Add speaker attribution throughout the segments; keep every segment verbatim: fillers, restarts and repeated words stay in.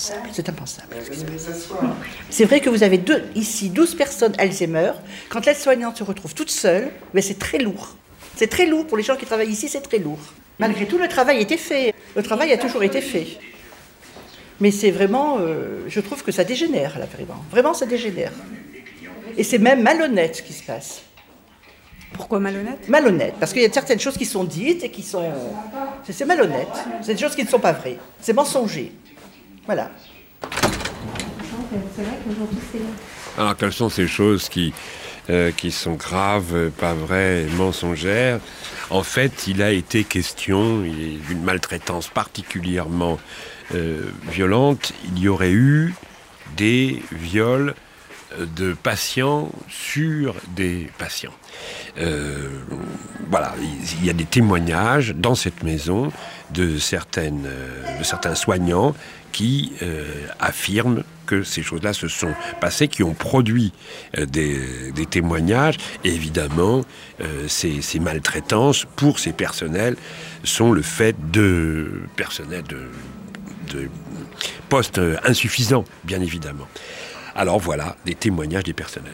Speaker 1: impensable. C'est impensable. C'est vrai que vous avez deux, ici douze personnes Alzheimer. Quand l'aide-soignante se retrouve toute seule, mais c'est très lourd. C'est très lourd pour les gens qui travaillent ici, c'est très lourd. Malgré tout, le travail a été fait. Le travail a toujours été fait. Mais c'est vraiment, euh, je trouve que ça dégénère là, vraiment. Vraiment, ça dégénère. Et c'est même malhonnête ce qui se passe.
Speaker 2: Pourquoi malhonnête ?
Speaker 1: Malhonnête, parce qu'il y a certaines choses qui sont dites et qui sont... C'est, c'est malhonnête. C'est des choses qui ne sont pas vraies. C'est mensonger. Voilà.
Speaker 3: C'est vrai qu'aujourd'hui, c'est...
Speaker 4: Alors, quelles sont ces choses qui, euh, qui sont graves, pas vraies, mensongères ? En fait, il a été question d'une maltraitance particulièrement euh, violente. Il y aurait eu des viols de patients sur des patients. Euh, voilà, il y a des témoignages dans cette maison de, certaines, de certains soignants qui euh, affirment que ces choses-là se sont passées, qui ont produit euh, des, des témoignages. Et évidemment, euh, ces, ces maltraitances pour ces personnels sont le fait de personnels de, de postes insuffisants, bien évidemment. Alors voilà, des témoignages des personnels.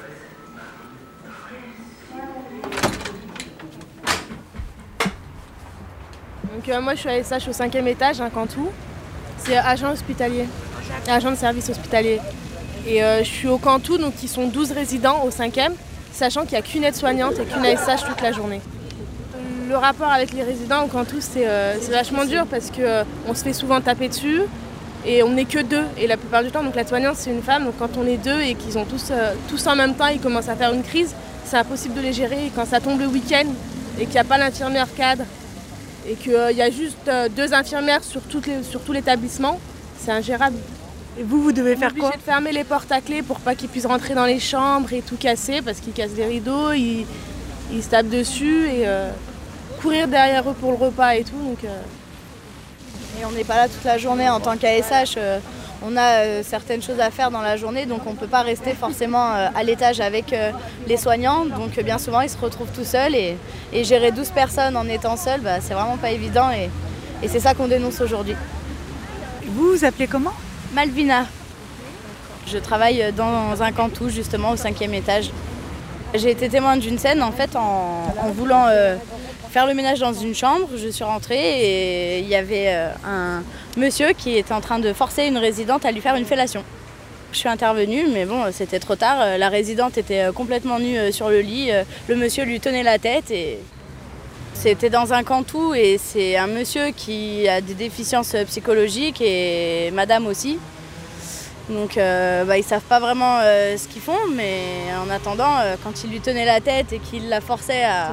Speaker 5: Donc euh, moi je suis à S H au cinquième étage, un Cantou. C'est agent hospitalier, agent de service hospitalier. Et euh, je suis au Cantou, donc ils sont douze résidents au cinquième, sachant qu'il n'y a qu'une aide-soignante et qu'une A S H toute la journée. Le rapport avec les résidents au Cantou, c'est, euh, c'est vachement dur parce qu'on euh, se fait souvent taper dessus. Et on n'est que deux, et la plupart du temps, donc la soignante c'est une femme, donc quand on est deux et qu'ils ont tous, euh, tous en même temps, ils commencent à faire une crise, c'est impossible de les gérer. Et quand ça tombe le week-end et qu'il n'y a pas l'infirmière cadre et qu'il euh, y a juste euh, deux infirmières sur, toutes les, sur tout l'établissement, c'est ingérable.
Speaker 2: Et vous, vous devez
Speaker 5: on
Speaker 2: faire quoi ?
Speaker 5: De fermer les portes à clé pour pas qu'ils puissent rentrer dans les chambres et tout casser, parce qu'ils cassent les rideaux, ils, ils se tapent dessus et euh, courir derrière eux pour le repas et tout. Donc, euh,
Speaker 6: Et on n'est pas là toute la journée en tant qu'A S H, euh, on a euh, certaines choses à faire dans la journée, donc on ne peut pas rester forcément euh, à l'étage avec euh, les soignants. Donc euh, bien souvent ils se retrouvent tout seuls et, et gérer douze personnes en étant seul, bah, c'est vraiment pas évident et, et c'est ça qu'on dénonce aujourd'hui.
Speaker 2: Vous vous appelez comment ?
Speaker 6: Malvina. Je travaille dans un Cantou justement au cinquième étage. J'ai été témoin d'une scène en fait en, en voulant... Euh, faire le ménage dans une chambre, je suis rentrée et il y avait un monsieur qui était en train de forcer une résidente à lui faire une fellation. Je suis intervenue, mais bon, c'était trop tard. La résidente était complètement nue sur le lit. Le monsieur lui tenait la tête et c'était dans un Cantou et c'est un monsieur qui a des déficiences psychologiques et madame aussi. Donc euh, bah, ils ne savent pas vraiment euh, ce qu'ils font, mais en attendant, euh, quand il lui tenait la tête et qu'il la forçait à...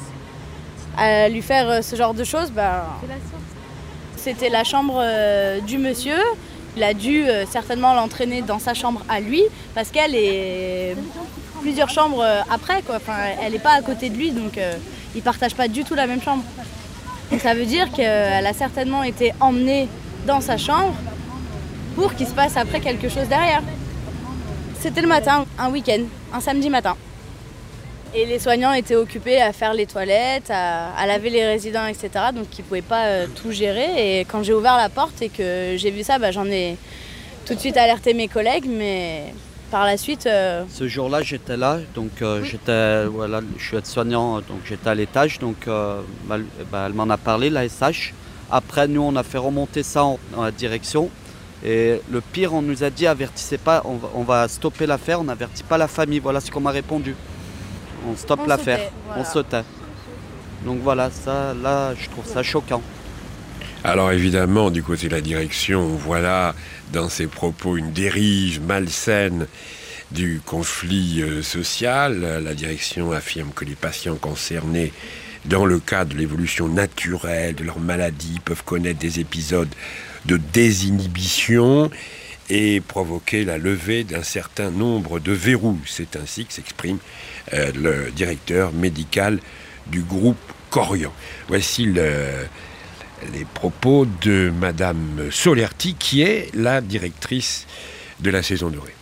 Speaker 6: à lui faire ce genre de choses, bah, c'était la chambre euh, du monsieur. Il a dû euh, certainement l'entraîner dans sa chambre à lui, parce qu'elle est plusieurs chambres après, quoi. Enfin, elle n'est pas à côté de lui, donc euh, ils ne partagent pas du tout la même chambre. Donc ça veut dire qu'elle a certainement été emmenée dans sa chambre pour qu'il se passe après quelque chose derrière. C'était le matin, un week-end, un samedi matin. Et les soignants étaient occupés à faire les toilettes, à, à laver les résidents, et cetera. Donc ils ne pouvaient pas euh, tout gérer. Et quand j'ai ouvert la porte et que j'ai vu ça, bah, j'en ai tout de suite alerté mes collègues. Mais par la suite... Euh...
Speaker 7: Ce jour-là, j'étais là. Donc euh, oui. j'étais, voilà, je suis aide-soignant, donc j'étais à l'étage. Donc euh, bah, bah, elle m'en a parlé, la S H. Après, nous, on a fait remonter ça en, en la direction. Et le pire, on nous a dit, avertissez pas, on va, on va stopper l'affaire, on n'avertit pas la famille. Voilà ce qu'on m'a répondu. On stoppe on l'affaire, sautait, voilà. on se tait. Donc voilà, ça, là, je trouve ça choquant.
Speaker 4: Alors évidemment, du côté de la direction, on voit là, dans ses propos, une dérive malsaine du conflit euh, social. La direction affirme que les patients concernés, dans le cadre de l'évolution naturelle de leur maladie, peuvent connaître des épisodes de désinhibition et provoquer la levée d'un certain nombre de verrous. C'est ainsi que s'exprime euh, le directeur médical du groupe Corian. Voici le, les propos de Madame Solerti, qui est la directrice de la Saison Dorée.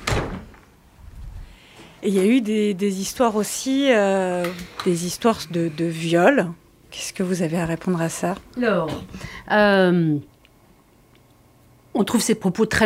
Speaker 2: Et il y a eu des, des histoires aussi, euh, des histoires de, de viol. Qu'est-ce que vous avez à répondre à ça ?
Speaker 3: Alors, euh,
Speaker 8: On trouve ces propos très